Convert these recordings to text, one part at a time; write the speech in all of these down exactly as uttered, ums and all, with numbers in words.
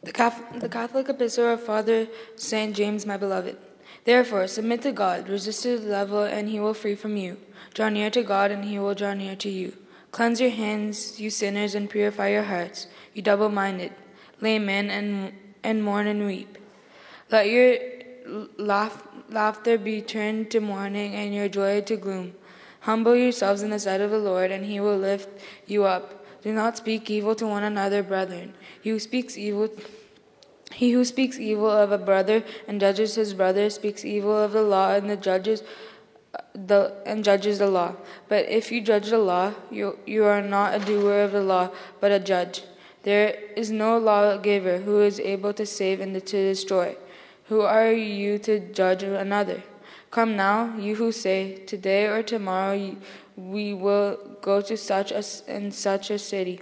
The Catholic, the Catholic Epistle of Father Saint James, my beloved. Therefore, submit to God, resist the devil, and he will flee from you. Draw near to God, and he will draw near to you. Cleanse your hands, you sinners, and purify your hearts, you double-minded. Lament and, and mourn and weep. Let your laugh, laughter be turned to mourning, and your joy to gloom. Humble yourselves in the sight of the Lord, and he will lift you up. Do not speak evil to one another, brethren. He who speaks evil, he who speaks evil of a brother and judges his brother speaks evil of the law and the judges the and judges the law. But if you judge the law, you you are not a doer of the law, but a judge. There is no lawgiver who is able to save and to destroy. Who are you to judge another? Come now, you who say, today or tomorrow we will go to such a, and such a city,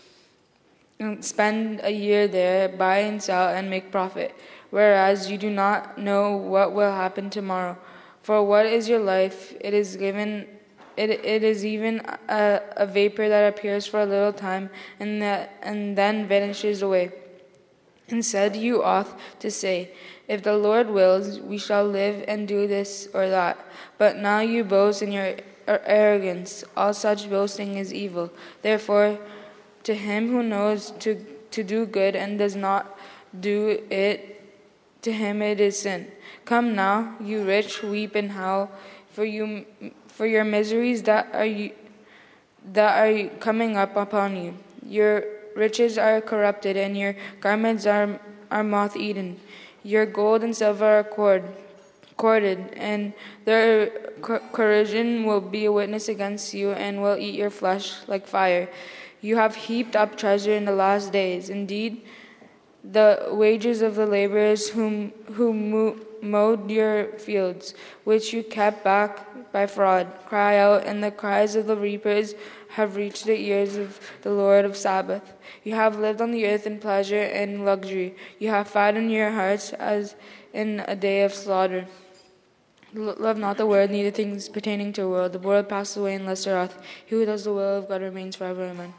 and spend a year there, buy and sell, and make profit, whereas you do not know what will happen tomorrow. For what is your life? It is given. It it is even a, a vapor that appears for a little time, and that and then vanishes away. Instead, you ought to say, if the Lord wills, we shall live and do this or that. But now you boast in your arrogance. All such boasting is evil. Therefore, to him who knows to, to do good and does not do it, to him it is sin. Come now, you rich, weep and howl for you for your miseries that are you, that are coming up upon you. Your riches are corrupted, and your garments are are moth-eaten. Your gold and silver are cord, corded, and their corrosion will be a witness against you, and will eat your flesh like fire. You have heaped up treasure in the last days. Indeed, the wages of the laborers whom who mowed your fields, which you kept back by fraud, cry out, and the cries of the reapers have reached the ears of the Lord of Sabaoth. You have lived on the earth in pleasure and luxury. You have fattened your hearts as in a day of slaughter. Love not the world, neither things pertaining to the world. The world passes away and lusts thereof. He who does the will of God remains forever. Amen.